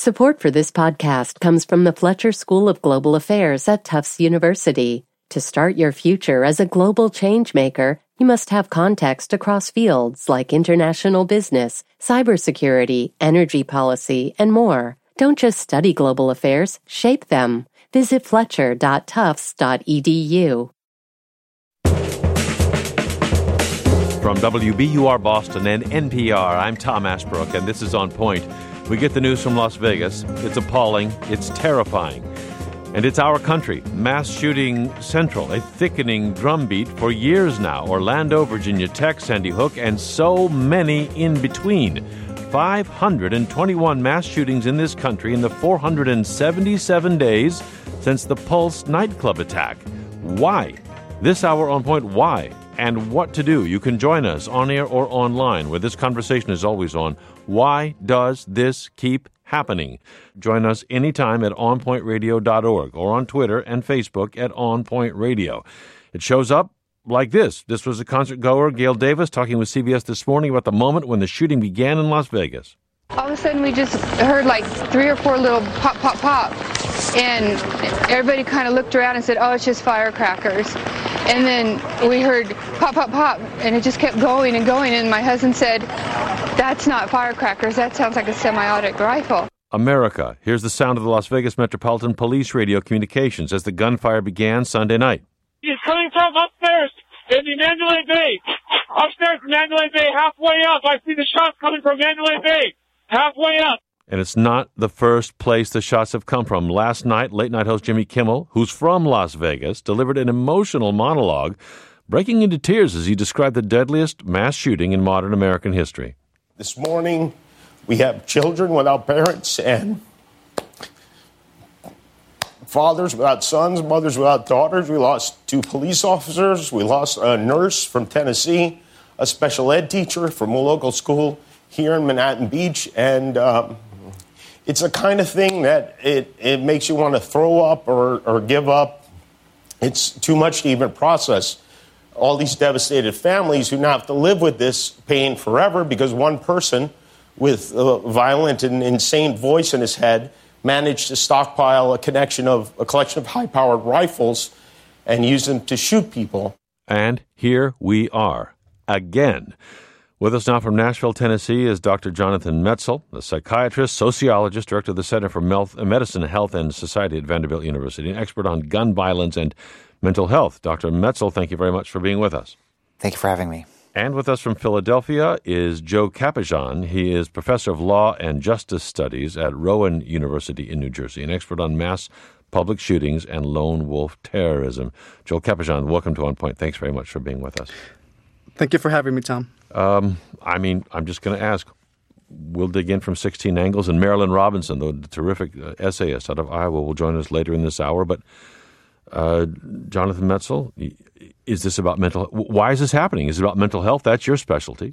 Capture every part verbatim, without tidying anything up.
Support for this podcast comes from the Fletcher School of Global Affairs at Tufts University. To start your future as a global changemaker, you must have context across fields like international business, cybersecurity, energy policy, and more. Don't just study global affairs, shape them. Visit fletcher dot tufts dot e d u. From W B U R Boston and N P R, I'm Tom Ashbrook, and this is On Point. We get the news from Las Vegas. It's appalling. It's terrifying. And it's our country. Mass shooting central, a thickening drumbeat for years now. Orlando, Virginia Tech, Sandy Hook, and so many in between. five hundred twenty-one mass shootings in this country in the four hundred seventy-seven days since the Pulse nightclub attack. Why? This hour On Point, why? And what to do. You can join us on air or online, where this conversation is always on. Why does this keep happening? Join us anytime at on point radio dot org or on Twitter and Facebook at On Point Radio. It shows up like this. This was a concert goer, Gail Davis, talking with C B S This Morning about the moment when the shooting began in Las Vegas. All of a sudden we just heard like three or four little pop, pop, pop. And everybody kind of looked around and said, oh, it's just firecrackers. And then we heard pop, pop, pop, and it just kept going and going. And my husband said, that's not firecrackers. That sounds like a semi-automatic rifle. America. Here's the sound of the Las Vegas Metropolitan Police radio communications as the gunfire began Sunday night. He's coming from upstairs in the Mandalay Bay. Upstairs in Mandalay Bay, halfway up. I see the shots coming from Mandalay Bay, halfway up. And it's not the first place the shots have come from. Last night, late-night host Jimmy Kimmel, who's from Las Vegas, delivered an emotional monologue, breaking into tears as he described the deadliest mass shooting in modern American history. This morning, we have children without parents and fathers without sons, mothers without daughters. We lost two police officers. We lost a nurse from Tennessee, a special ed teacher from a local school here in Manhattan Beach, and um, it's the kind of thing that it, it makes you want to throw up or, or give up. It's too much to even process. All these devastated families who now have to live with this pain forever because one person with a violent and insane voice in his head managed to stockpile a connection of a collection of high-powered rifles and use them to shoot people. And here we are, again. With us now from Nashville, Tennessee, is Doctor Jonathan Metzl, a psychiatrist, sociologist, director of the Center for Medicine, Health, and Society at Vanderbilt University, an expert on gun violence and mental health. Doctor Metzl, thank you very much for being with us. Thank you for having me. And with us from Philadelphia is Joe Kapijan. He is professor of law and justice studies at Rowan University in New Jersey, an expert on mass public shootings and lone wolf terrorism. Joe Kapijan, welcome to On Point. Thanks very much for being with us. Thank you for having me, Tom. Um, I mean, I'm just going to ask. We'll dig in from sixteen angles. And Marilyn Robinson, the terrific uh, essayist out of Iowa, will join us later in this hour. But uh, Jonathan Metzl, is this about mental? Why is this happening? Is it about mental health? That's your specialty.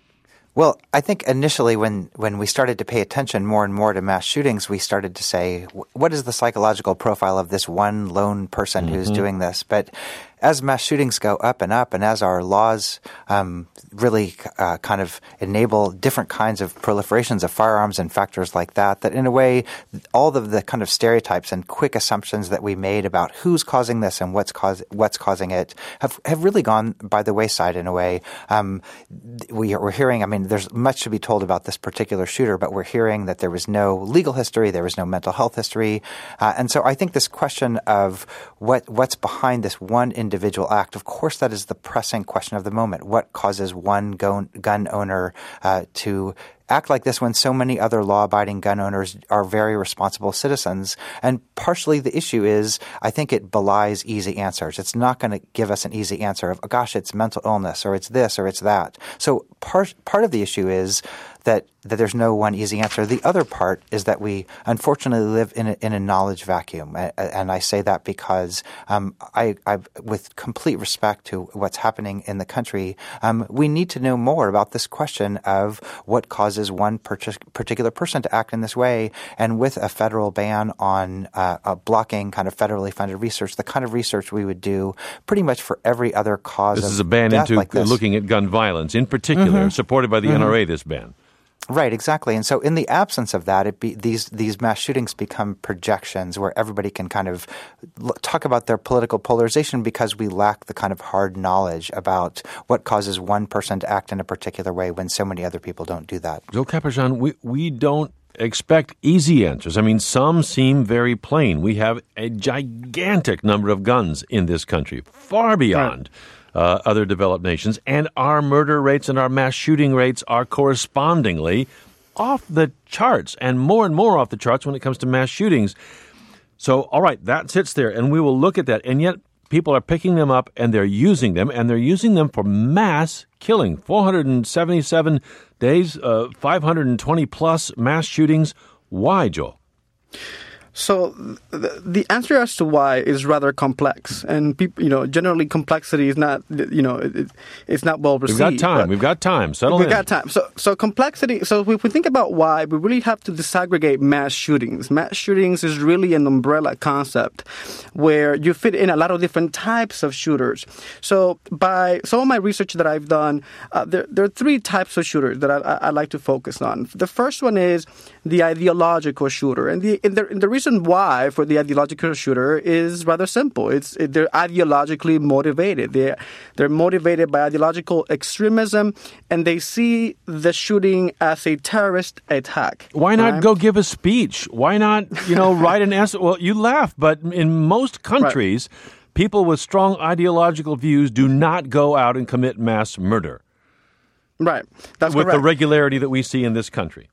Well, I think initially when, when we started to pay attention more and more to mass shootings, we started to say, what is the psychological profile of this one lone person mm-hmm. who's doing this? But as mass shootings go up and up, and as our laws um, really uh, kind of enable different kinds of proliferations of firearms and factors like that, that in a way, all of the kind of stereotypes and quick assumptions that we made about who's causing this and what's cause, what's causing it have, have really gone by the wayside in a way. Um, we, we're hearing, I mean, there's much to be told about this particular shooter, but we're hearing that there was no legal history, there was no mental health history. Uh, and so I think this question of what what's behind this one individual act, of course that is the pressing question of the moment. What causes one gun, gun owner uh, to act like this when so many other law-abiding gun owners are very responsible citizens? And partially the issue is I think it belies easy answers. It's not going to give us an easy answer of, oh, gosh, it's mental illness or it's this or it's that. So part part of the issue is that that there's no one easy answer. The other part is that we unfortunately live in a, in a knowledge vacuum, and I say that because um, I, I, with complete respect to what's happening in the country, um, we need to know more about this question of what causes one particular person to act in this way. And with a federal ban on uh, uh, blocking kind of federally funded research, the kind of research we would do pretty much for every other cause. This of is a ban death into like this. Looking at gun violence, in particular, mm-hmm. supported by the mm-hmm. N R A. This ban. Right, exactly. And so in the absence of that, it be, these these mass shootings become projections where everybody can kind of l- talk about their political polarization because we lack the kind of hard knowledge about what causes one person to act in a particular way when so many other people don't do that. Joe Capriccian, we, we don't expect easy answers. I mean, some seem very plain. We have a gigantic number of guns in this country, far beyond right. Uh, other developed nations, and our murder rates and our mass shooting rates are correspondingly off the charts, and more and more off the charts when it comes to mass shootings. So, all right, that sits there, and we will look at that, and yet people are picking them up, and they're using them, and they're using them for mass killing. four hundred seventy-seven days, uh, five hundred twenty plus mass shootings. Why, Joel? So the, the answer as to why is rather complex, and people, you know, generally complexity is not, you know, it, it's not well received. We've got time. We've got time. Settle we've in. We've got time. So, so complexity. So if we think about why, we really have to disaggregate mass shootings. Mass shootings is really an umbrella concept where you fit in a lot of different types of shooters. So by some of my research that I've done, uh, there there are three types of shooters that I, I, I like to focus on. The first one is the ideological shooter, and the and the, and the reason why for the ideological shooter is rather simple. It's it, they're ideologically motivated. They they're motivated by ideological extremism, and they see the shooting as a terrorist attack. Why not right? go give a speech? Why not, you know, write an essay? Well, you laugh, but in most countries, right. people with strong ideological views do not go out and commit mass murder. Right. That's with correct. the regularity that we see in this country.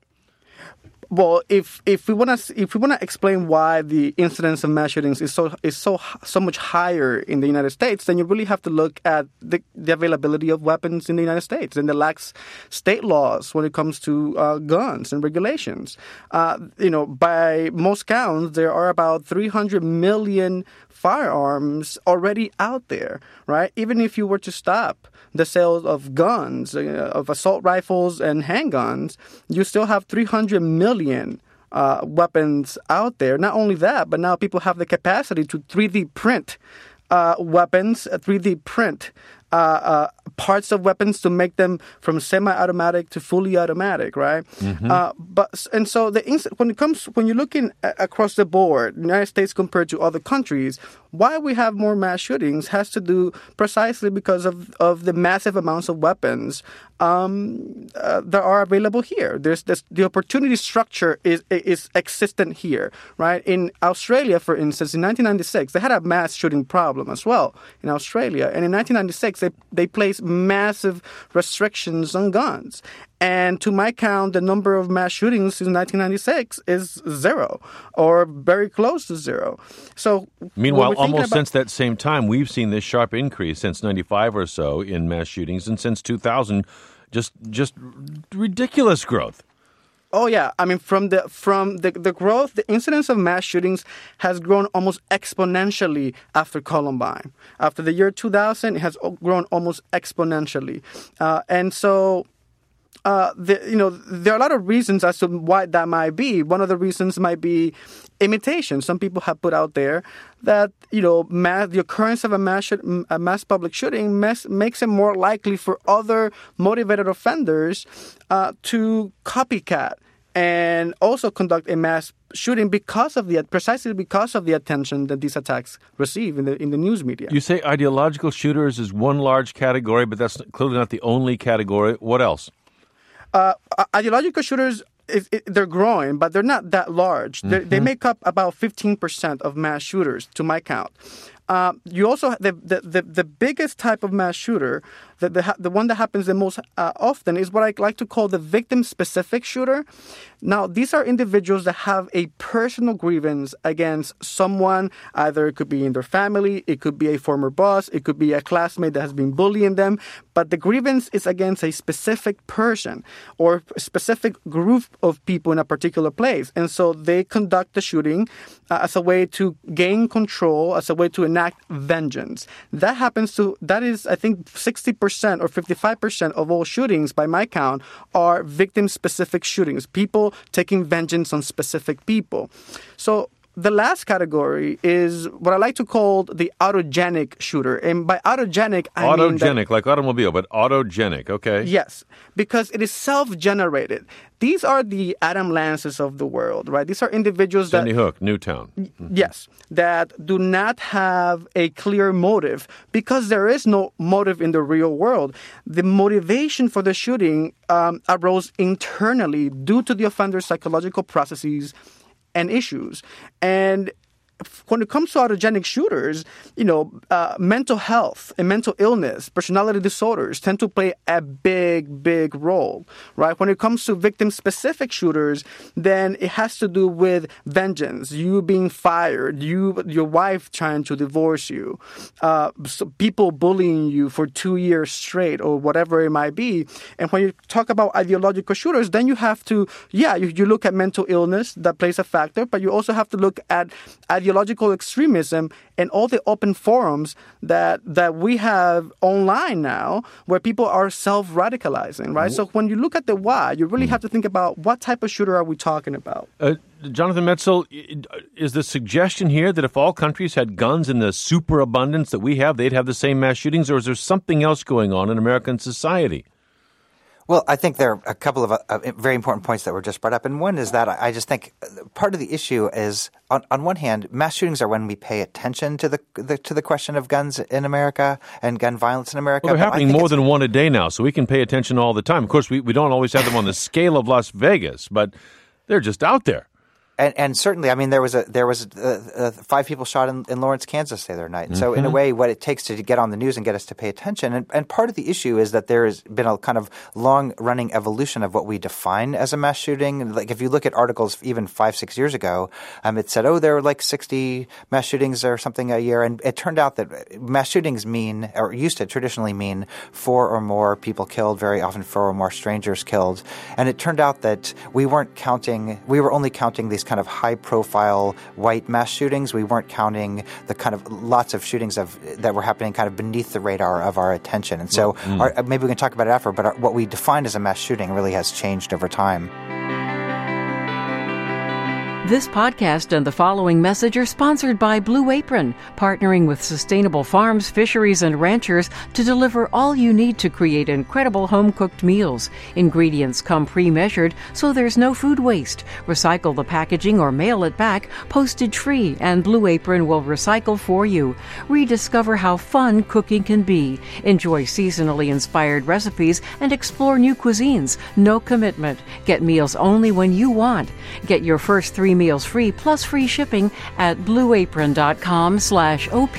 Well, if if we want to if we want to explain why the incidence of mass shootings is so is so so much higher in the United States, then you really have to look at the, the availability of weapons in the United States and the lax state laws when it comes to uh, guns and regulations. Uh, you know, by most counts, there are about three hundred million firearms already out there, right? Even if you were to stop the sales of guns, uh, of assault rifles and handguns, you still have three hundred million uh, weapons out there. Not only that, but now people have the capacity to three D print uh, weapons, uh, three D print uh, uh, parts of weapons to make them from semi-automatic to fully automatic, right? Mm-hmm. Uh, but and so the when it comes when you're looking across the board, the United States compared to other countries, why we have more mass shootings has to do precisely because of, of the massive amounts of weapons um, uh, that are available here. There's this, the opportunity structure is is existent here, right? In Australia, for instance, in nineteen ninety-six, they had a mass shooting problem as well in Australia, and in nineteen ninety-six, they they placed massive restrictions on guns. And to my count, the number of mass shootings in nineteen ninety-six is zero or very close to zero. So, meanwhile, almost about, since that same time, we've seen this sharp increase since ninety-five or so in mass shootings, and since two thousand, just just ridiculous growth. Oh yeah, I mean from the from the, the growth, the incidence of mass shootings has grown almost exponentially after Columbine. After the year two thousand, it has grown almost exponentially, uh, and so. Uh, the, you know, there are a lot of reasons as to why that might be. One of the reasons might be imitation. Some people have put out there that, you know, mass, the occurrence of a mass, a mass public shooting mass, makes it more likely for other motivated offenders uh, to copycat and also conduct a mass shooting because of the precisely because of the attention that these attacks receive in the in the news media. You say ideological shooters is one large category, but that's clearly not the only category. What else? Uh, ideological shooters, it, it, they're growing, but they're not that large. Mm-hmm. They make up about fifteen percent of mass shooters, to my count. Uh, you also the, the the the biggest type of mass shooter, the the, the one that happens the most uh, often, is what I like to call the victim-specific shooter. Now, these are individuals that have a personal grievance against someone. Either it could be in their family, it could be a former boss, it could be a classmate that has been bullying them. But the grievance is against a specific person or a specific group of people in a particular place. And so they conduct the shooting uh, as a way to gain control, as a way to enact vengeance. That happens to, that is, I think, sixty percent or fifty-five percent of all shootings, by my count, are victim-specific shootings. People taking vengeance on specific people. So the last category is what I like to call the autogenic shooter. And by autogenic, I autogenic, mean... Autogenic, like automobile, but autogenic, okay. Yes, because it is self-generated. These are the Adam Lances of the world, right? These are individuals that... Sandy Hook, Newtown. Mm-hmm. Yes, that do not have a clear motive because there is no motive in the real world. The motivation for the shooting um, arose internally due to the offender's psychological processes and issues. And when it comes to autogenic shooters, you know, uh, mental health and mental illness, personality disorders tend to play a big, big role, right? When it comes to victim-specific shooters, then it has to do with vengeance, you being fired, you, your wife trying to divorce you, uh, so people bullying you for two years straight or whatever it might be. And when you talk about ideological shooters, then you have to, yeah, you, you look at mental illness, that plays a factor, but you also have to look at ideological ideological extremism and all the open forums that that we have online now where people are self-radicalizing, right? So when you look at the why, you really have to think about what type of shooter are we talking about? Uh, Jonathan Metzl, is the suggestion here that if all countries had guns in the superabundance that we have, they'd have the same mass shootings, or is there something else going on in American society? Well, I think there are a couple of uh, very important points that were just brought up. And one is that I just think part of the issue is, on, on one hand, mass shootings are when we pay attention to the, the to the question of guns in America and gun violence in America. Well, they're happening more than one a day now, so we can pay attention all the time. Of course, we, we don't always have them on the scale of Las Vegas, but they're just out there. And, and certainly, I mean, there was a there was a, a five people shot in, in Lawrence, Kansas the other night. And so, mm-hmm. in a way, what it takes to get on the news and get us to pay attention, and, and part of the issue is that there has been a kind of long-running evolution of what we define as a mass shooting. Like, if you look at articles even five, six years ago, um, it said, oh, there were like sixty mass shootings or something a year, and it turned out that mass shootings mean, or used to traditionally mean, four or more people killed, very often four or more strangers killed. And it turned out that we weren't counting, we were only counting these kind of high-profile white mass shootings. We weren't counting the kind of lots of shootings of that were happening kind of beneath the radar of our attention. And so mm. our, maybe we can talk about it after, but our, what we define as a mass shooting really has changed over time. This podcast and the following message are sponsored by Blue Apron, partnering with sustainable farms, fisheries, and ranchers to deliver all you need to create incredible home-cooked meals. Ingredients come pre-measured, so there's no food waste. Recycle the packaging or mail it back, postage-free, and Blue Apron will recycle for you. Rediscover how fun cooking can be. Enjoy seasonally inspired recipes and explore new cuisines. No commitment. Get meals only when you want. Get your first three meals free plus free shipping at blueapron.com slash OP.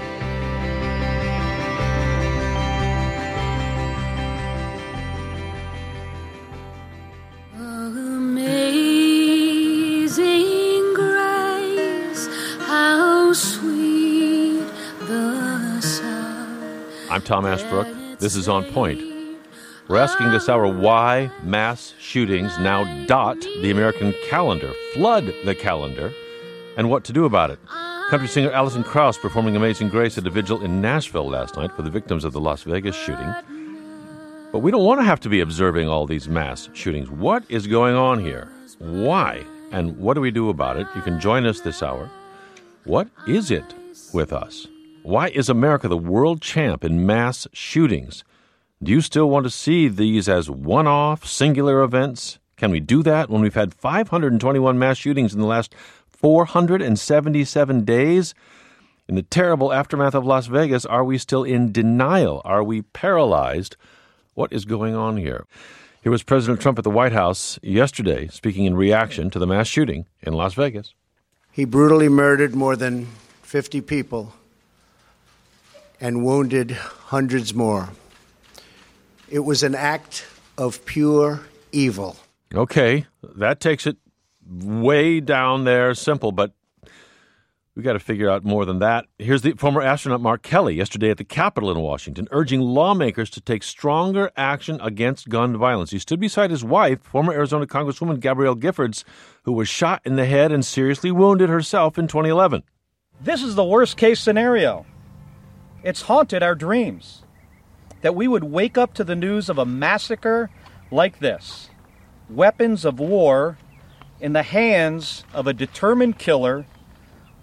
Amazing grace, how sweet the sound. I'm Tom Ashbrook. This is On Point. We're asking this hour why mass shootings now dot the American calendar, flood the calendar, and what to do about it. Country singer Alison Krauss performing Amazing Grace at a vigil in Nashville last night for the victims of the Las Vegas shooting. But we don't want to have to be observing all these mass shootings. What is going on here? Why? And what do we do about it? You can join us this hour. What is it with us? Why is America the world champ in mass shootings? Do you still want to see these as one-off, singular events? Can we do that when we've had five hundred twenty-one mass shootings in the last four hundred seventy-seven days? In the terrible aftermath of Las Vegas, are we still in denial? Are we paralyzed? What is going on here? Here was President Trump at the White House yesterday, speaking in reaction to the mass shooting in Las Vegas. He brutally murdered more than fifty people and wounded hundreds more. It was an act of pure evil. Okay, that takes it way down there, simple, but we got to figure out more than that. Here's the former astronaut Mark Kelly yesterday at the Capitol in Washington, urging lawmakers to take stronger action against gun violence. He stood beside his wife, former Arizona Congresswoman Gabrielle Giffords, who was shot in the head and seriously wounded herself in twenty eleven. This is the worst-case scenario. It's haunted our dreams. That we would wake up to the news of a massacre like this. Weapons of war in the hands of a determined killer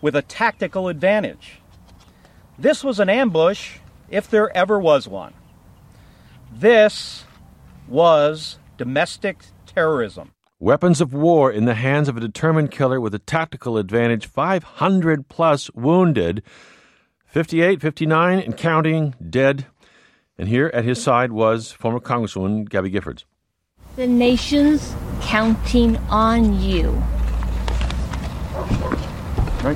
with a tactical advantage. This was an ambush if there ever was one. This was domestic terrorism. Weapons of war in the hands of a determined killer with a tactical advantage, five hundred plus wounded, fifty-eight, fifty-nine, and counting dead. And here at his side was former Congresswoman Gabby Giffords. The nation's counting on you. Right.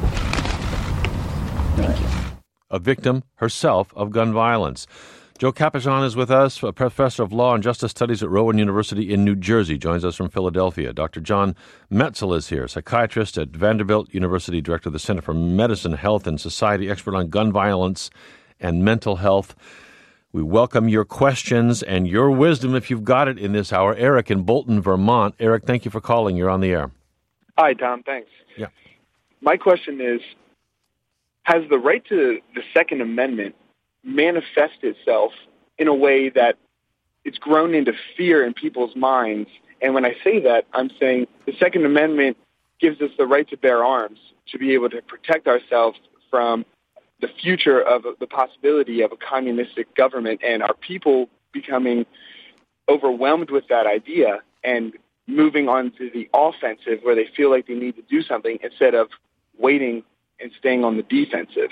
Thank you. A victim herself of gun violence. Joe Capijan is with us, a professor of law and justice studies at Rowan University in New Jersey, joins us from Philadelphia. Doctor John Metzl is here, psychiatrist at Vanderbilt University, director of the Center for Medicine, Health, and Society, expert on gun violence and mental health. We welcome your questions and your wisdom if you've got it in this hour. Eric in Bolton, Vermont. Eric, thank you for calling. You're on the air. Hi, Tom. Thanks. Yeah. My question is, has the right to the Second Amendment manifest itself in a way that it's grown into fear in people's minds? And when I say that, I'm saying the Second Amendment gives us the right to bear arms, to be able to protect ourselves from the future of the possibility of a communistic government, and our people becoming overwhelmed with that idea and moving on to the offensive where they feel like they need to do something instead of waiting and staying on the defensive.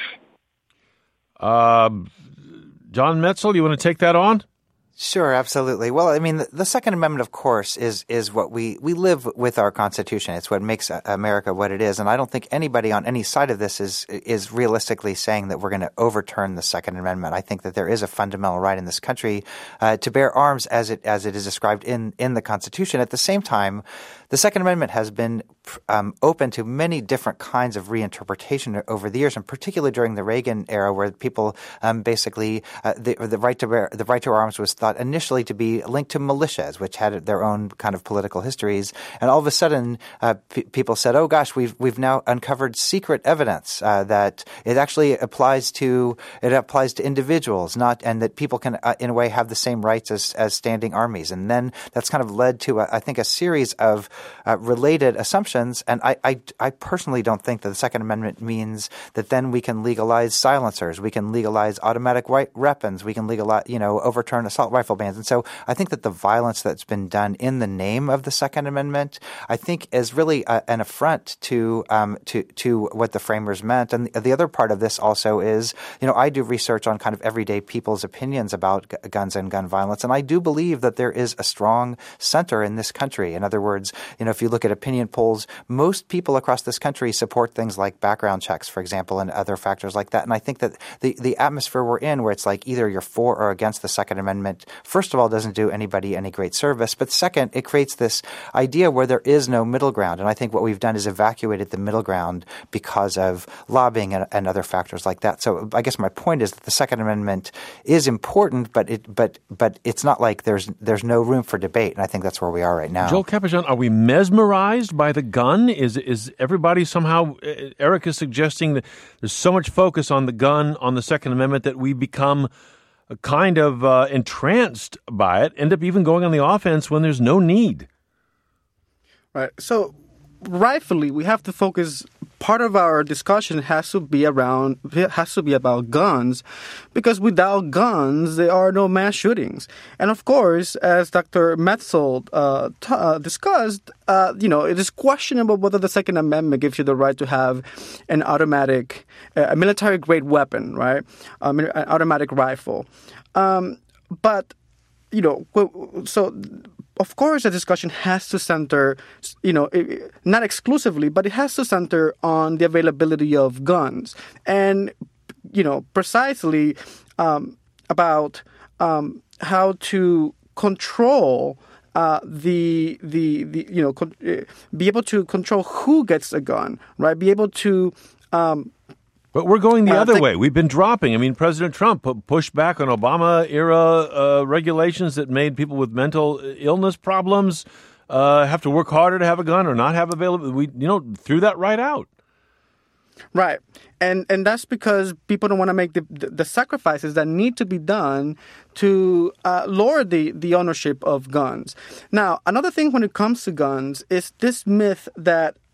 Uh, John Metzl, you want to take that on? Sure, absolutely. Well, I mean, the, the Second Amendment, of course, is is what we, we live with our Constitution. It's what makes America what it is. And I don't think anybody on any side of this is is realistically saying that we're going to overturn the Second Amendment. I think that there is a fundamental right in this country uh, to bear arms as it as it is described in, in the Constitution. At the same time, the Second Amendment has been um, open to many different kinds of reinterpretation over the years, and particularly during the Reagan era, where people um, basically uh, the, the right to bear the right to arms was thought initially to be linked to militias, which had their own kind of political histories, and all of a sudden, uh, p- people said, "Oh gosh, we've we've now uncovered secret evidence uh, that it actually applies to it applies to individuals, not and that people can, uh, in a way, have the same rights as as standing armies." And then that's kind of led to, a, I think, a series of uh, related assumptions. And I, I I personally don't think that the Second Amendment means that then we can legalize silencers, we can legalize automatic weapons, we can legalize, you know, overturn assault rifle bans. And so I think that the violence that's been done in the name of the Second Amendment, I think, is really a, an affront to um, to to what the framers meant. And the, the other part of this also is, you know, I do research on kind of everyday people's opinions about g- guns and gun violence, and I do believe that there is a strong center in this country. In other words, you know, if you look at opinion polls, most people across this country support things like background checks, for example, and other factors like that. And I think that the the atmosphere we're in, where it's like either you're for or against the Second Amendment, first of all, doesn't do anybody any great service. But second, it creates this idea where there is no middle ground. And I think what we've done is evacuated the middle ground because of lobbying and, and other factors like that. So I guess my point is that the Second Amendment is important, but it but but it's not like there's there's no room for debate. And I think that's where we are right now. Joel Capijan, are we mesmerized by the gun? Is is everybody somehow, Eric is suggesting that there's so much focus on the gun, on the Second Amendment, that we become kind of uh, entranced by it, end up even going on the offense when there's no need. Right. So rightfully, we have to focus. Part of our discussion has to be around, has to be about guns, because without guns, there are no mass shootings. And of course, as Doctor Metzl uh, t- uh, discussed, uh, you know, it is questionable whether the Second Amendment gives you the right to have an automatic, uh, a military-grade weapon, right? Um, an automatic rifle. Um, but, you know, so... Of course, the discussion has to center, you know, not exclusively, but it has to center on the availability of guns and, you know, precisely um, about um, how to control uh, the, the, the, you know, con- be able to control who gets a gun, right? Be able to... Um, But we're going the uh, other think- way. We've been dropping. I mean, President Trump pushed back on Obama-era uh, regulations that made people with mental illness problems uh, have to work harder to have a gun or not have available. We, you know, threw that right out. Right. And and that's because people don't want to make the, the, the sacrifices that need to be done to uh, lower the, the ownership of guns. Now, another thing when it comes to guns is this myth that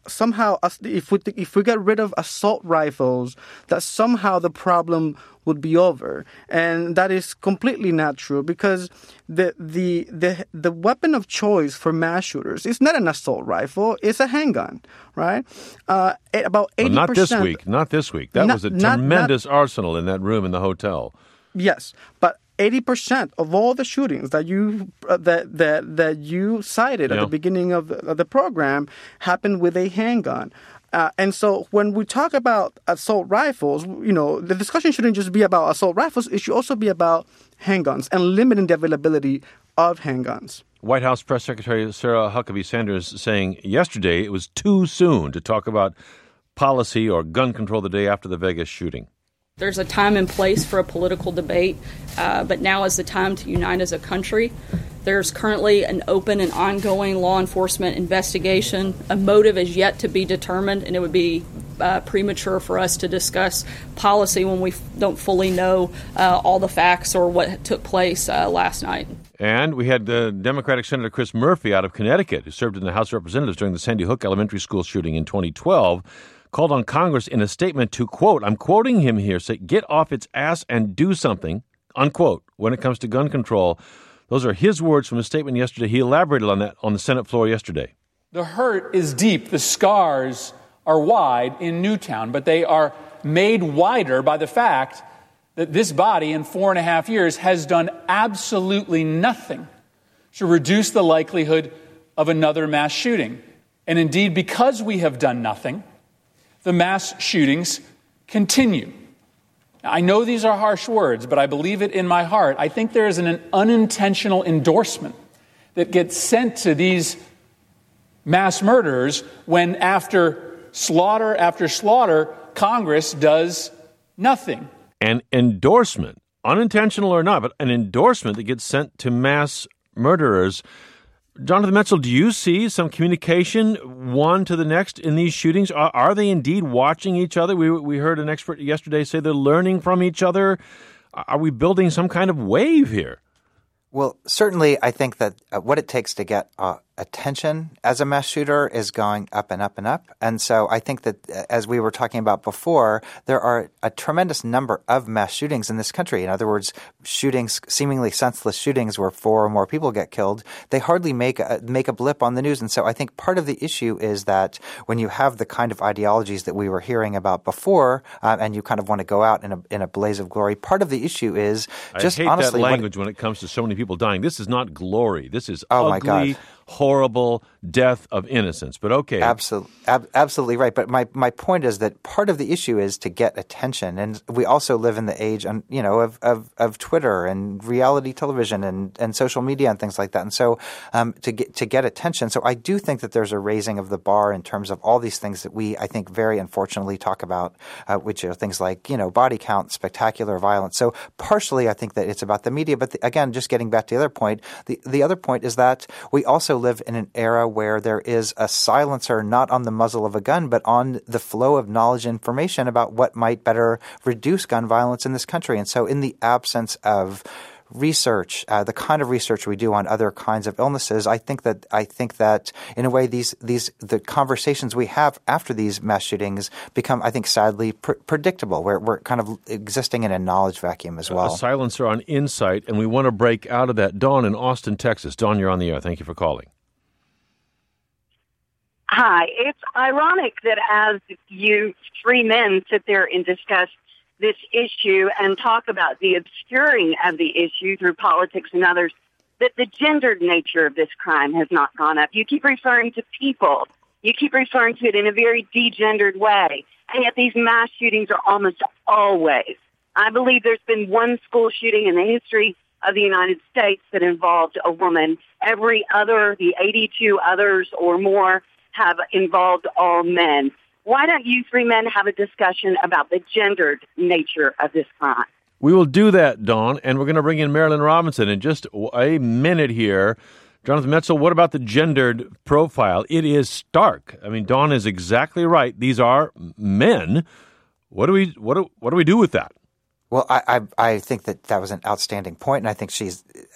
somehow if we if we get rid of assault rifles, that somehow the problem would be over, and that is completely not true, because the the the the weapon of choice for mass shooters is not an assault rifle; it's a handgun, right? Uh, about eighty well, percent. not this week. Not this week. That not, was a not, tremendous not, arsenal in that room in the hotel. Yes, but eighty percent of all the shootings that you uh, that that that you cited yeah. at the beginning of the, of the program happened with a handgun. Uh, and so when we talk about assault rifles, you know, the discussion shouldn't just be about assault rifles. It should also be about handguns and limiting the availability of handguns. White House Press Secretary Sarah Huckabee Sanders saying yesterday it was too soon to talk about policy or gun control the day after the Vegas shooting. There's a time and place for a political debate, uh, but now is the time to unite as a country. There's currently an open and ongoing law enforcement investigation. A motive is yet to be determined, and it would be uh, premature for us to discuss policy when we f- don't fully know uh, all the facts or what took place uh, last night. And we had uh, Democratic Senator Chris Murphy out of Connecticut, who served in the House of Representatives during the Sandy Hook Elementary School shooting in twenty twelve, called on Congress in a statement to, quote, I'm quoting him here, say, get off its ass and do something, unquote, when it comes to gun control. Those are his words from a statement yesterday. He elaborated on that on the Senate floor yesterday. The hurt is deep. The scars are wide in Newtown, but they are made wider by the fact that this body in four and a half years has done absolutely nothing to reduce the likelihood of another mass shooting. And indeed, because we have done nothing, the mass shootings continue. Now, I know these are harsh words, but I believe it in my heart. I think there is an unintentional endorsement that gets sent to these mass murderers when, after slaughter after slaughter, Congress does nothing. An endorsement, unintentional or not, but an endorsement that gets sent to mass murderers. Jonathan Metzl, do you see some communication one to the next in these shootings? Are, are they indeed watching each other? We we heard an expert yesterday say they're learning from each other. Are we building some kind of wave here? Well, certainly I think that uh, what it takes to get uh, attention as a mass shooter is going up and up and up. And so I think that, uh, as we were talking about before, there are a tremendous number of mass shootings in this country. In other words, shootings, seemingly senseless shootings where four or more people get killed, they hardly make a, make a blip on the news. And so I think part of the issue is that when you have the kind of ideologies that we were hearing about before, uh, and you kind of want to go out in a, in a blaze of glory, part of the issue is just I hate honestly that language when it comes to so many people dying. This is not glory. This is oh ugly, my God. horrible death of innocence. But okay. Absolutely, ab- absolutely right. But my, my point is that part of the issue is to get attention. And we also live in the age, on, you know, of, of, of Twitter and reality television and, and social media and things like that. And so um, to get to get attention. So I do think that there's a raising of the bar in terms of all these things that we, I think, very unfortunately talk about, uh, which are things like, you know, body count, spectacular violence. So partially I think that it's about the media. But the, again, just getting back to the other point, the, the other point is that we also live in an era where there is a silencer not on the muzzle of a gun, but on the flow of knowledge and information about what might better reduce gun violence in this country. And so in the absence of research, uh, the kind of research we do on other kinds of illnesses, I think that I think that in a way these these the conversations we have after these mass shootings become, I think, sadly pr- predictable. We're we're kind of existing in a knowledge vacuum as well. A silencer on Insight, and we want to break out of that. Dawn in Austin, Texas. Dawn, you're on the air. Thank you for calling. Hi. It's ironic that as you three men sit there and discuss this issue and talk about the obscuring of the issue through politics and others, that the gendered nature of this crime has not gone up. You keep referring to people. You keep referring to it in a very degendered way. And yet these mass shootings are almost always. I believe there's been one school shooting in the history of the United States that involved a woman. Every other, the eighty-two others or more, have involved all men. Why don't you three men have a discussion about the gendered nature of this crime? We will do that, Dawn, and we're going to bring in Marilyn Robinson in just a minute here. Jonathan Metzl, what about the gendered profile? It is stark. I mean, Dawn is exactly right. These are men. What do we what do, what do we do with that? Well, I, I I think that that was an outstanding point, and I think she's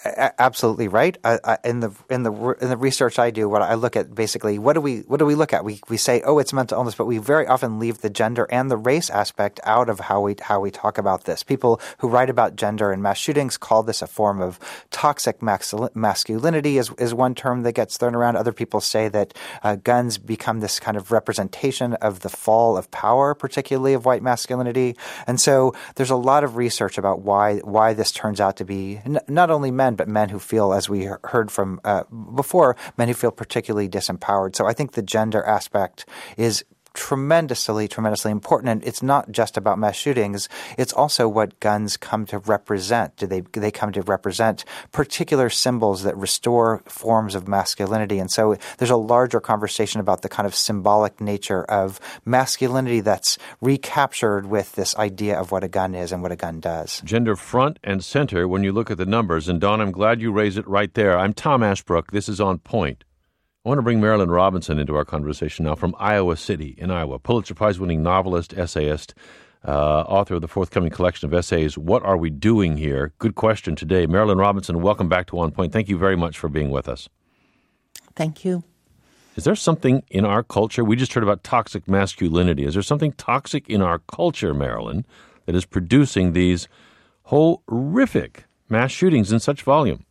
absolutely right. I, I, in the in the in the research I do, what I look at basically, what do we what do we look at? We we say, oh, it's mental illness, but we very often leave the gender and the race aspect out of how we how we talk about this. People who write about gender and mass shootings call this a form of toxic masculinity, is is one term that gets thrown around. Other people say that uh, guns become this kind of representation of the fall of power, particularly of white masculinity. And so there's a lot of research about why why this turns out to be n- not only men, but men who feel, as we heard from uh, before, men who feel particularly disempowered. So I think the gender aspect is tremendously, tremendously important. And it's not just about mass shootings. It's also what guns come to represent. Do they, they come to represent particular symbols that restore forms of masculinity. And so there's a larger conversation about the kind of symbolic nature of masculinity that's recaptured with this idea of what a gun is and what a gun does. Gender front and center when you look at the numbers. And Don, I'm glad you raised it right there. I'm Tom Ashbrook. This is On Point. I want to bring Marilynne Robinson into our conversation now from Iowa City in Iowa. Pulitzer Prize-winning novelist, essayist, uh, author of the forthcoming collection of essays, What Are We Doing Here? Good question today. Marilynne Robinson, welcome back to On Point. Thank you very much for being with us. Thank you. Is there something in our culture? We just heard about toxic masculinity. Is there something toxic in our culture, Marilynne, that is producing these horrific mass shootings in such volume?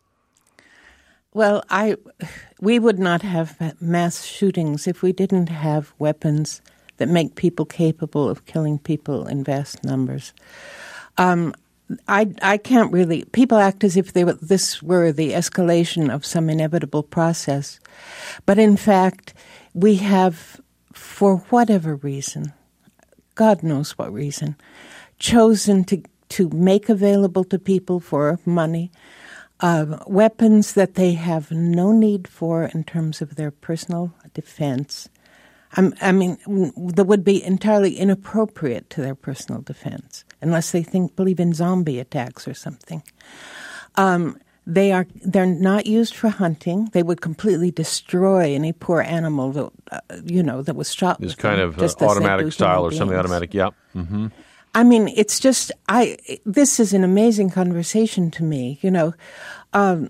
Well, I, we would not have mass shootings if we didn't have weapons that make people capable of killing people in vast numbers. Um, I, I can't really. People act as if they were, this were the escalation of some inevitable process, but in fact, we have, for whatever reason, God knows what reason, chosen to to make available to people for money Uh, weapons that they have no need for in terms of their personal defense. I'm, I mean, that would be entirely inappropriate to their personal defense, unless they think believe in zombie attacks or something. Um, they are they're not used for hunting. They would completely destroy any poor animal that uh, you know that was shot. This with kind them, of uh, automatic style or semi-automatic. Yeah. Mm-hmm. I mean, it's just, I. This is an amazing conversation to me, you know. Um,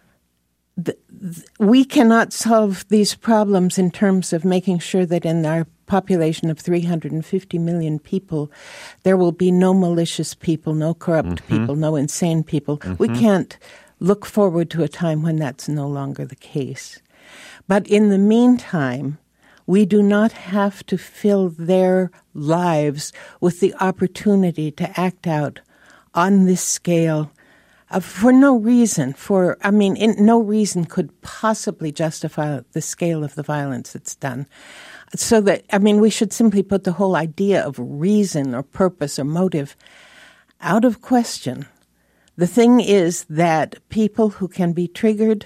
the, the, we cannot solve these problems in terms of making sure that in our population of three hundred fifty million people, there will be no malicious people, no corrupt mm-hmm. people, no insane people. Mm-hmm. We can't look forward to a time when that's no longer the case. But in the meantime, we do not have to fill their lives with the opportunity to act out on this scale uh, for no reason. For I mean, in, no reason could possibly justify the scale of the violence that's done. So that, I mean, we should simply put the whole idea of reason or purpose or motive out of question. The thing is that people who can be triggered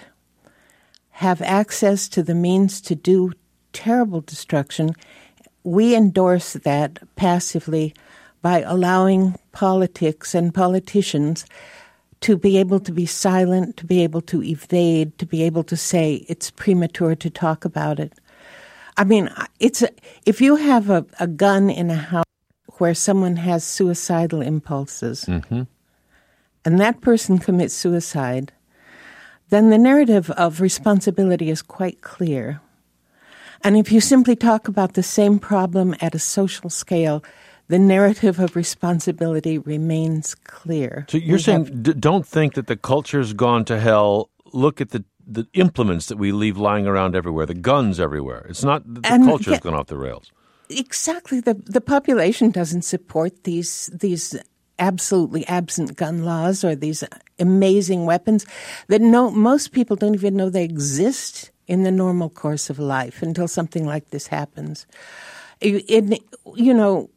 have access to the means to do terrible destruction. We endorse that passively by allowing politics and politicians to be able to be silent, to be able to evade, to be able to say it's premature to talk about it. I mean, it's a, if you have a, a gun in a house where someone has suicidal impulses, mm-hmm. and that person commits suicide, then the narrative of responsibility is quite clear. And if you simply talk about the same problem at a social scale, the narrative of responsibility remains clear. So you're we saying have, d- don't think that the culture's gone to hell. Look at the, the implements that we leave lying around everywhere, the guns everywhere. It's not that the and, culture's yeah, gone off the rails. Exactly. The the population doesn't support these these absolutely absent gun laws or these amazing weapons that no most people don't even know they exist in the normal course of life until something like this happens. It, you know,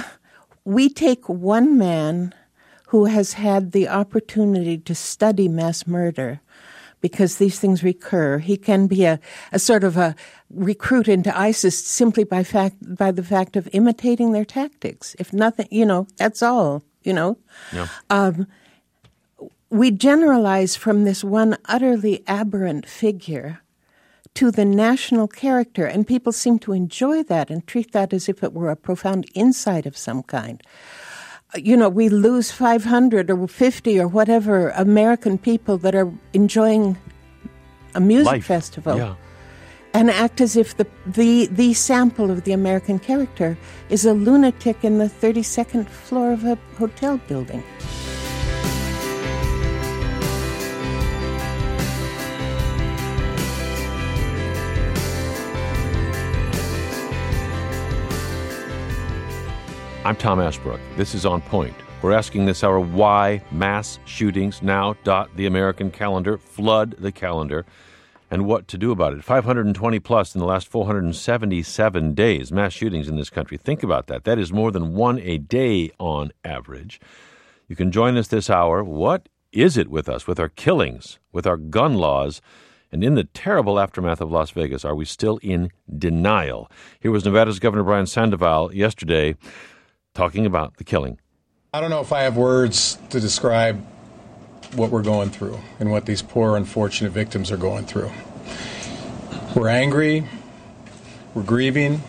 we take one man who has had the opportunity to study mass murder because these things recur. He can be a, a sort of a recruit into ISIS simply by fact by the fact of imitating their tactics. If nothing, you know, that's all, you know. Yeah. Um, we generalize from this one utterly aberrant figure to the national character, and people seem to enjoy that and treat that as if it were a profound insight of some kind. you know, we lose five hundred or fifty or whatever American people that are enjoying a music Life. festival. Yeah. And act as if the, the the sample of the American character is a lunatic in the thirty-second floor of a hotel building. I'm Tom Ashbrook. This is On Point. We're asking this hour why mass shootings now dot the American calendar, flood the calendar, and what to do about it. five hundred twenty plus in the last four hundred seventy-seven days, mass shootings in this country. Think about that. That is more than one a day on average. You can join us this hour. What is it with us, with our killings, with our gun laws, and in the terrible aftermath of Las Vegas? Are we still in denial? Here was Nevada's Governor Brian Sandoval yesterday talking about the killing. I don't know if I have words to describe what we're going through and what these poor, unfortunate victims are going through. We're angry, we're grieving,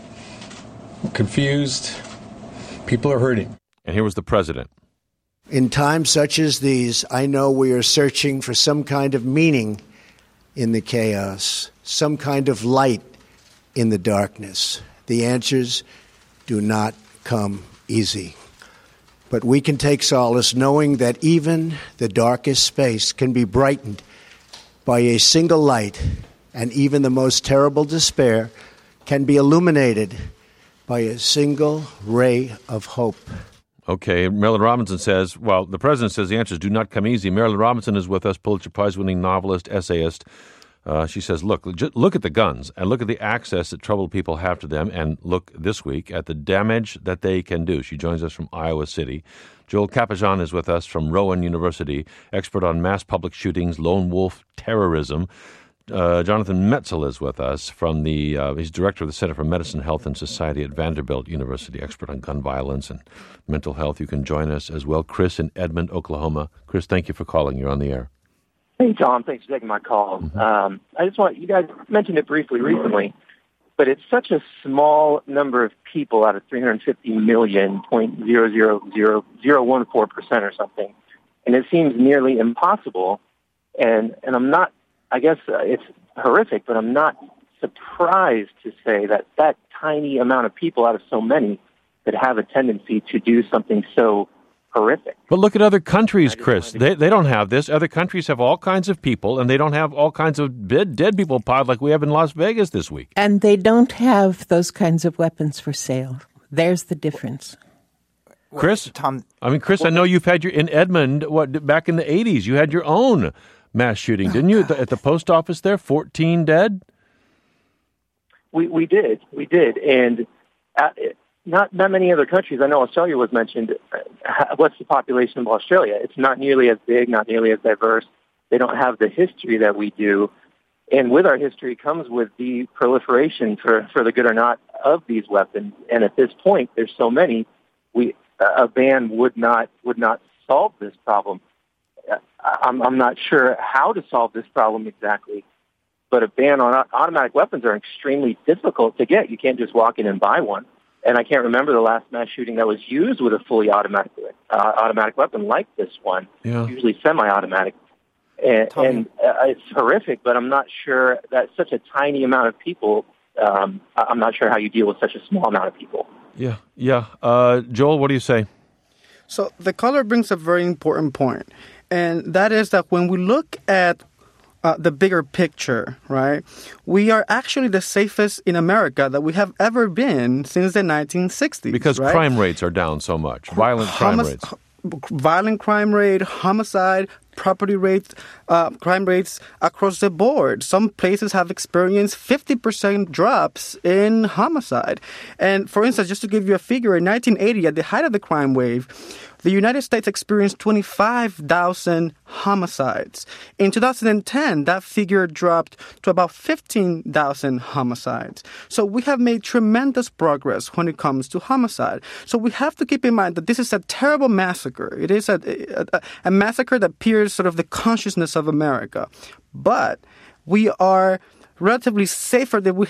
we're confused, people are hurting. And here was the president. In times such as these, I know we are searching for some kind of meaning in the chaos, some kind of light in the darkness. The answers do not come easy. But we can take solace knowing that even the darkest space can be brightened by a single light, and even the most terrible despair can be illuminated by a single ray of hope. Okay, Marilyn Robinson says, well, the president says the answers do not come easy. Marilyn Robinson is with us, Pulitzer Prize-winning novelist, essayist. Uh, she says, look, look at the guns and look at the access that troubled people have to them, and look this week at the damage that they can do. She joins us from Iowa City. Joel Kapijan is with us from Rowan University, expert on mass public shootings, lone wolf terrorism. Uh, Jonathan Metzl is with us from the, uh, he's director of the Center for Medicine, Health, and Society at Vanderbilt University, expert on gun violence and mental health. You can join us as well. Chris in Edmond, Oklahoma. Chris, thank you for calling. You're on the air. Hey, Tom. Thanks for taking my call. Um, I just want, you guys mentioned it briefly recently, but it's such a small number of people out of three hundred fifty million, zero point zero zero zero zero one four percent or something. And it seems nearly impossible. And, and I'm not, I guess uh, it's horrific, but I'm not surprised to say that that tiny amount of people out of so many could have a tendency to do something so horrific. But look at other countries, Chris. They they don't have this. Other countries have all kinds of people, and they don't have all kinds of dead, dead people piled like we have in Las Vegas this week. And they don't have those kinds of weapons for sale. There's the difference. Chris, Tom, I mean, Chris, I know you've had your, in Edmond, what, back in the eighties, you had your own mass shooting, didn't you, at the, at the post office there, fourteen dead? We we did. We did. And uh, it, Not not many other countries. I know Australia was mentioned. What's the population of Australia? It's not nearly as big, not nearly as diverse. They don't have the history that we do. And with our history comes with the proliferation, for, for the good or not, of these weapons. And at this point, there's so many, we a ban would not would not solve this problem. I'm, I'm not sure how to solve this problem exactly, but a ban on automatic weapons are extremely difficult to get. You can't just walk in and buy one. And I can't remember the last mass shooting that was used with a fully automatic uh, automatic weapon like this one, yeah. usually semi-automatic. And, and uh, it's horrific, but I'm not sure that such a tiny amount of people, um, I'm not sure how you deal with such a small amount of people. Yeah, yeah. Uh, Joel, what do you say? So the caller brings a very important point, and that is that when we look at Uh, the bigger picture, right? We are actually the safest in America that we have ever been since the nineteen sixties. Because right? crime rates are down so much. Violent crime Homic- rates. Violent crime rate, homicide, property rates, uh, crime rates across the board. Some places have experienced fifty percent drops in homicide. And for instance, just to give you a figure, in nineteen eighty, at the height of the crime wave, the United States experienced twenty-five thousand homicides. In two thousand ten, that figure dropped to about fifteen thousand homicides. So we have made tremendous progress when it comes to homicide. So we have to keep in mind that this is a terrible massacre. It is a, a, a massacre that pierces sort of the consciousness of America. But we are relatively safer than we have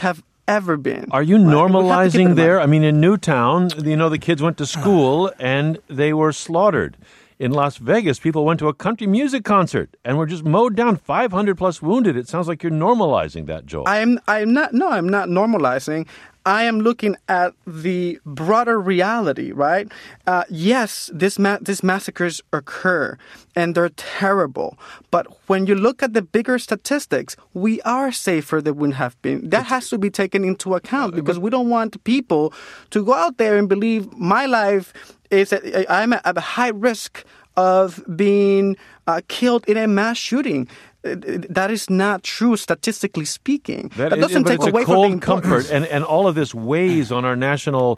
ever been. Are you right? normalizing there? I mean, in Newtown, you know, the kids went to school and they were slaughtered. In Las Vegas, people went to a country music concert and were just mowed down, five hundred plus wounded. It sounds like you're normalizing that, Joel. I'm, I'm not, no, I'm not normalizing. I am looking at the broader reality, right? Uh, yes, this ma- these massacres occur, and they're terrible. But when you look at the bigger statistics, we are safer than we have been. That has to be taken into account because we don't want people to go out there and believe my life is at, I'm at a high risk of being uh, killed in a mass shooting. That is not true, statistically speaking. That, that doesn't is, take it's away a cold from the comfort, and and all of this weighs on our national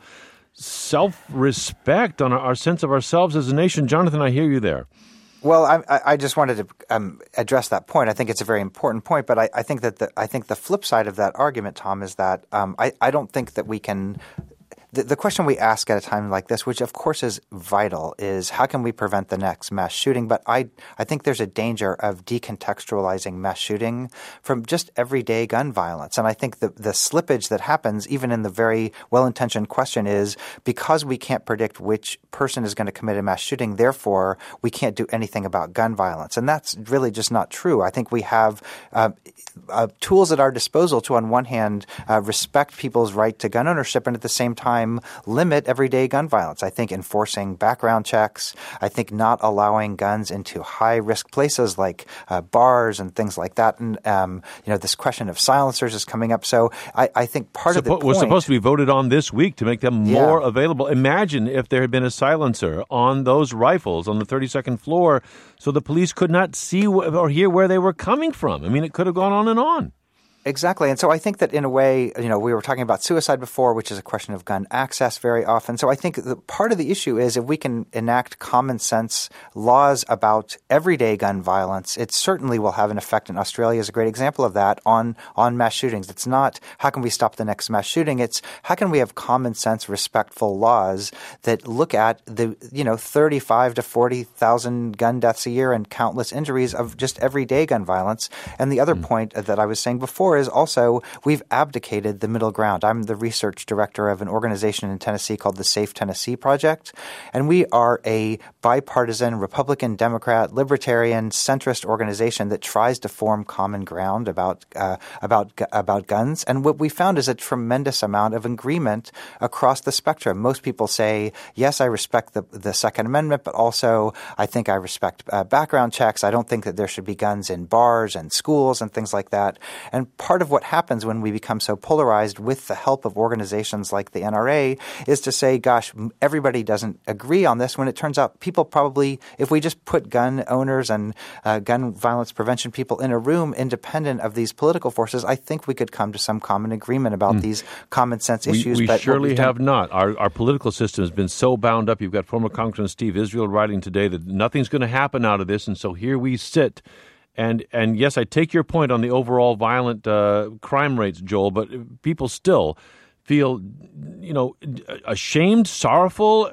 self-respect, on our, our sense of ourselves as a nation. Jonathan, I hear you there. Well, I, I just wanted to um, address that point. I think it's a very important point, but I, I think that the, I think the flip side of that argument, Tom, is that um, I, I don't think that we can. The, the question we ask at a time like this, which of course is vital, is how can we prevent the next mass shooting? But I, I think there's a danger of decontextualizing mass shooting from just everyday gun violence. And I think the, the slippage that happens, even in the very well-intentioned question, is because we can't predict which person is going to commit a mass shooting, therefore we can't do anything about gun violence. And that's really just not true. I think we have uh, uh, tools at our disposal to, on one hand, uh, respect people's right to gun ownership and at the same time limit everyday gun violence. I think enforcing background checks, I think not allowing guns into high-risk places like uh, bars and things like that. And, um, you know, this question of silencers is coming up. So I, I think part Suppo- of the point— was supposed to be voted on this week to make them more yeah. available. Imagine if there had been a silencer on those rifles on the thirty-second floor so the police could not see wh- or hear where they were coming from. I mean, it could have gone on and on. Exactly. And so I think that in a way, you know, we were talking about suicide before, which is a question of gun access very often. So I think the part of the issue is if we can enact common sense laws about everyday gun violence, it certainly will have an effect. And Australia is a great example of that on, on mass shootings. It's not how can we stop the next mass shooting? It's how can we have common sense, respectful laws that look at the, you know, thirty-five to forty thousand gun deaths a year and countless injuries of just everyday gun violence. And the other mm. point that I was saying before is also we've abdicated the middle ground. I'm the research director of an organization in Tennessee called the Safe Tennessee Project, and we are a bipartisan Republican, Democrat, Libertarian, centrist organization that tries to form common ground about uh, about about guns. And what we found is a tremendous amount of agreement across the spectrum. Most people say, yes, I respect the, the Second Amendment, but also I think I respect uh, background checks. I don't think that there should be guns in bars and schools and things like that. And part of what happens when we become so polarized with the help of organizations like the N R A is to say, gosh, everybody doesn't agree on this, when it turns out people probably, if we just put gun owners and uh, gun violence prevention people in a room independent of these political forces, I think we could come to some common agreement about mm. these common sense issues. We, we but surely done- have not. Our, our political system has been so bound up. You've got former Congressman Steve Israel writing today that nothing's going to happen out of this, and so here we sit. And and yes, I take your point on the overall violent uh, crime rates, Joel, but people still feel, you know, ashamed, sorrowful,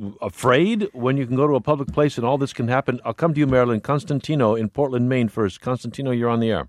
afraid when you can go to a public place and all this can happen. I'll come to you, Marilyn. Constantino in Portland, Maine first. Constantino, you're on the air.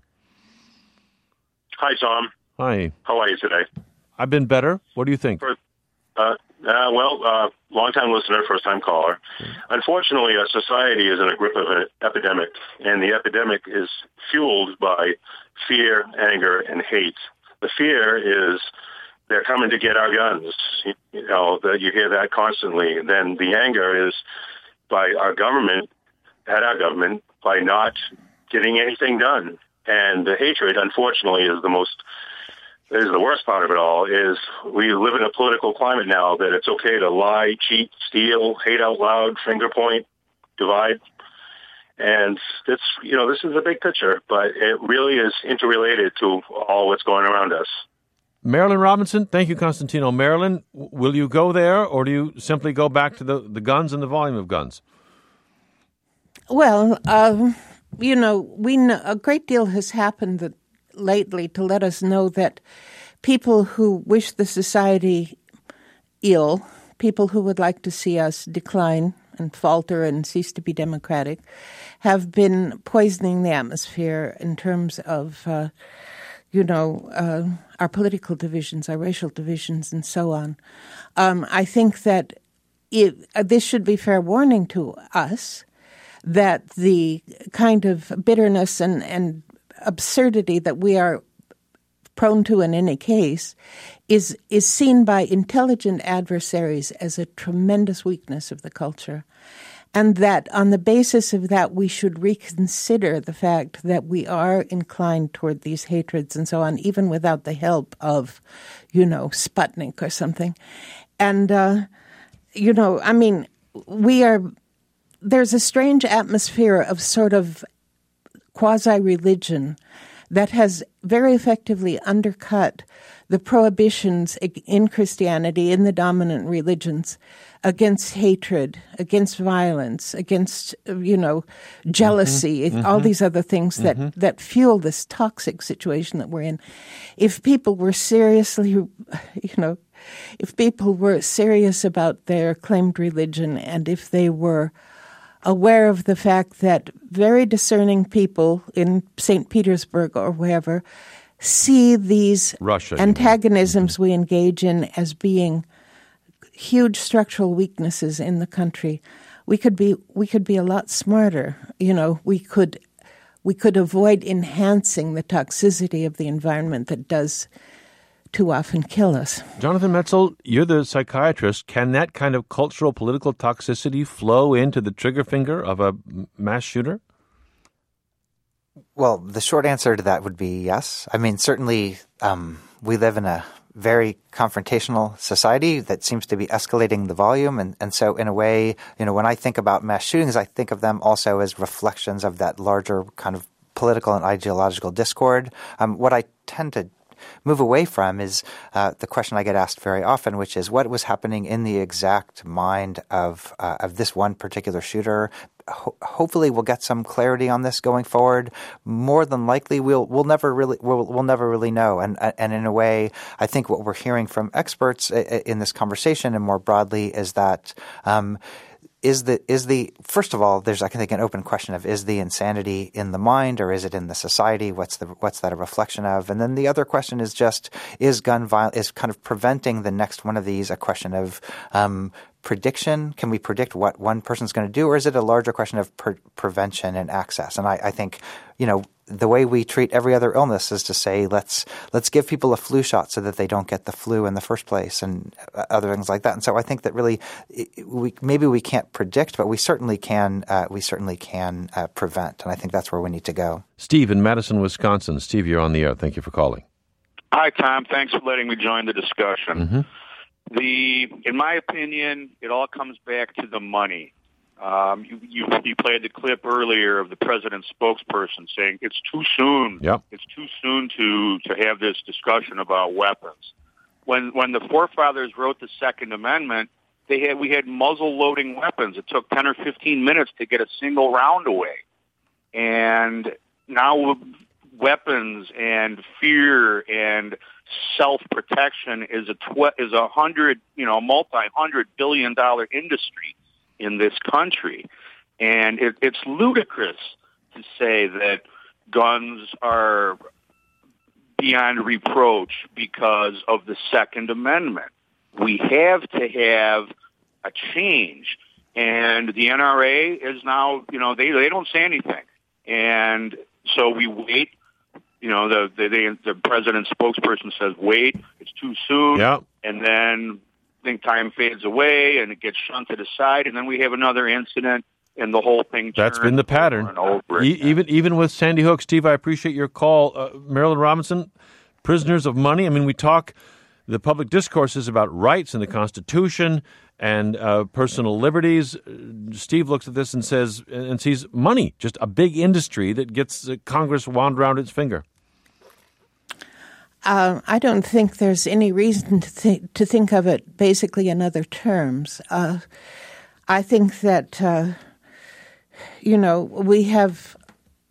Hi, Tom. Hi. How are you today? I've been better. What do you think? For, uh, uh, well, uh, long-time listener, first-time caller. Unfortunately, our society is in a grip of an epidemic, and the epidemic is fueled by fear, anger, and hate. The fear is they're coming to get our guns. You know, that you hear that constantly. Then the anger is by our government, at our government, by not getting anything done. And the hatred, unfortunately, is the most is the worst part of it all, is we live in a political climate now that it's okay to lie, cheat, steal, hate out loud, finger point, divide. And it's, you know, this is a big picture, but it really is interrelated to all what's going around us. Marilyn Robinson, thank you, Constantino. Marilyn, will you go there, or do you simply go back to the, the guns and the volume of guns? Well, uh, you know, we know, a great deal has happened that lately to let us know that people who wish the society ill, people who would like to see us decline and falter and cease to be democratic, have been poisoning the atmosphere in terms of, uh, you know, uh, our political divisions, our racial divisions, and so on. Um, I think that it, uh, this should be fair warning to us that the kind of bitterness and, and absurdity that we are prone to in any case is is seen by intelligent adversaries as a tremendous weakness of the culture. And that on the basis of that, we should reconsider the fact that we are inclined toward these hatreds and so on, even without the help of, you know, Sputnik or something. And, uh, you know, I mean, we are, there's a strange atmosphere of sort of quasi-religion that has very effectively undercut the prohibitions in Christianity, in the dominant religions, against hatred, against violence, against, you know, jealousy, mm-hmm. all mm-hmm. these other things that, mm-hmm. that fuel this toxic situation that we're in. If people were seriously, you know, if people were serious about their claimed religion, and if they were aware of the fact that very discerning people in Saint Petersburg or wherever see these Russia, antagonisms we engage in as being huge structural weaknesses in the country, we could be we could be a lot smarter. You know, we could we could avoid enhancing the toxicity of the environment that does too often kill us. Jonathan Metzl, you're the psychiatrist. Can that kind of cultural political toxicity flow into the trigger finger of a mass shooter? Well, the short answer to that would be yes. I mean, certainly um, we live in a very confrontational society that seems to be escalating the volume. And, and so in a way, you know, when I think about mass shootings, I think of them also as reflections of that larger kind of political and ideological discord. Um, what I tend to move away from is uh, the question I get asked very often, which is what was happening in the exact mind of uh, of this one particular shooter. Ho- hopefully, we'll get some clarity on this going forward. More than likely, we'll we'll never really we'll, we'll never really know. And and in a way, I think what we're hearing from experts in this conversation and more broadly is that. Um, Is the is the first of all, there's I think an open question of is the insanity in the mind or is it in the society? What's the what's that a reflection of? And then the other question is just is gun violence is kind of preventing the next one of these a question of um, prediction? Can we predict what one person's going to do, or is it a larger question of pre- prevention and access? And I, I think you know. The way we treat every other illness is to say let's let's give people a flu shot so that they don't get the flu in the first place and other things like that. And so I think that really we maybe we can't predict, but we certainly can uh, we certainly can uh, prevent. And I think that's where we need to go. Steve in Madison, Wisconsin. Steve, you're on the air. Thank you for calling. Hi, Tom. Thanks for letting me join the discussion. Mm-hmm. The in my opinion, it all comes back to the money. Um, you, you, you played the clip earlier of the president's spokesperson saying it's too soon. Yep. It's too soon to, to have this discussion about weapons. When when the forefathers wrote the Second Amendment, they had we had muzzle loading weapons. It took ten or fifteen minutes to get a single round away, and now weapons and fear and self protection is a tw- is a hundred you know multi hundred billion dollar industry in this country. And it, it's ludicrous to say that guns are beyond reproach because of the Second Amendment. We have to have a change. And the N R A is now, you know, they, they don't say anything. And so we wait. You know, the the, the, the president's spokesperson says, wait, it's too soon. Yep. And then I think time fades away and it gets shunted aside, and then we have another incident, and the whole thing. That's been the pattern. E- even even with Sandy Hook, Steve. I appreciate your call, uh, Marilyn Robinson. Prisoners of money. I mean, we talk. The public discourse is about rights and the Constitution and uh, personal liberties. Steve looks at this and says and sees money, just a big industry that gets uh, Congress wound around its finger. Uh, I don't think there's any reason to, th- to think of it basically in other terms. Uh, I think that, uh, you know, we have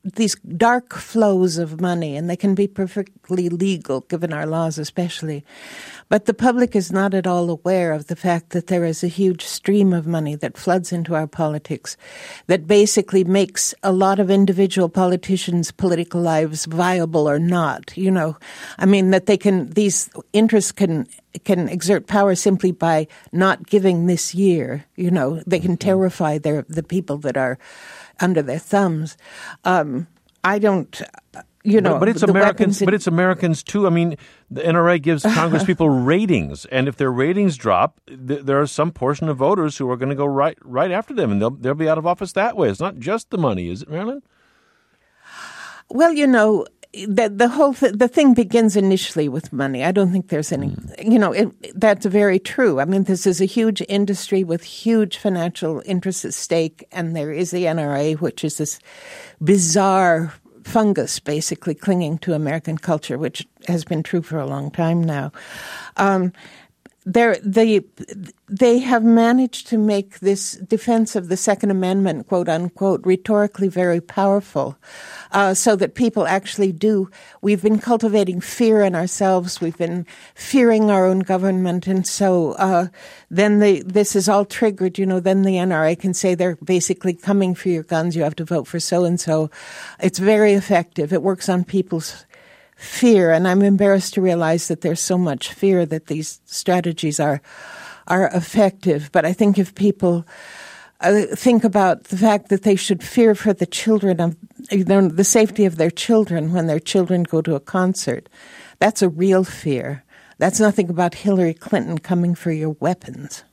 these dark flows of money, and they can be perfectly legal, given our laws especially. But the public is not at all aware of the fact that there is a huge stream of money that floods into our politics that basically makes a lot of individual politicians' political lives viable or not. You know, I mean, that they can, these interests can can exert power simply by not giving this year. You know, they can terrify their the people that are under their thumbs. Um, I don't, you know, but, but it's Americans. In- but it's Americans too. I mean, the N R A gives Congress people ratings, and if their ratings drop, th- there are some portion of voters who are going to go right right after them, and they'll they'll be out of office that way. It's not just the money, is it, Marilyn? Well, you know, the, the whole th- the thing begins initially with money. I don't think there's any, mm. you know, it, that's very true. I mean, this is a huge industry with huge financial interests at stake, and there is the N R A, which is this bizarre fungus basically clinging to American culture, which has been true for a long time now. Um, They're, they they have managed to make this defense of the Second Amendment, quote unquote, rhetorically very powerful, uh, so that people actually do. We've been cultivating fear in ourselves. We've been fearing our own government, and so uh, then the this is all triggered. You know, then the N R A can say they're basically coming for your guns. You have to vote for so and so. It's very effective. It works on people's fear, and I'm embarrassed to realize that there's so much fear that these strategies are are effective. But I think if people uh, think about the fact that they should fear for the children of the safety of their children when their children go to a concert, that's a real fear. That's nothing about Hillary Clinton coming for your weapons.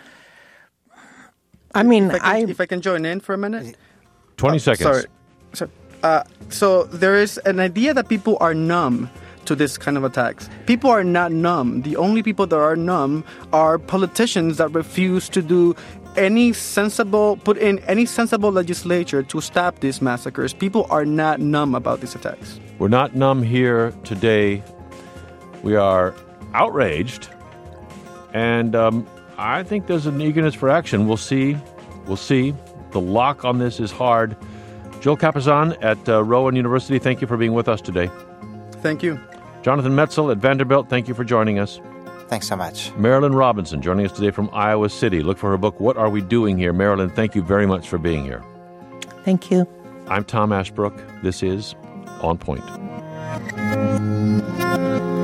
I mean, if I can, I if I can join in for a minute, twenty uh, seconds. Sorry. sorry. Uh, so there is an idea that people are numb to this kind of attacks. People are not numb. The only people that are numb are politicians that refuse to do any sensible, put in any sensible legislature to stop these massacres. People are not numb about these attacks. We're not numb here today. We are outraged, and um, I think there's an eagerness for action. We'll see. We'll see. The lock on this is hard. Joel Capizan at uh, Rowan University, thank you for being with us today. Thank you. Jonathan Metzl at Vanderbilt, thank you for joining us. Thanks so much. Marilyn Robinson joining us today from Iowa City. Look for her book, What Are We Doing Here? Marilyn, thank you very much for being here. Thank you. I'm Tom Ashbrook. This is On Point.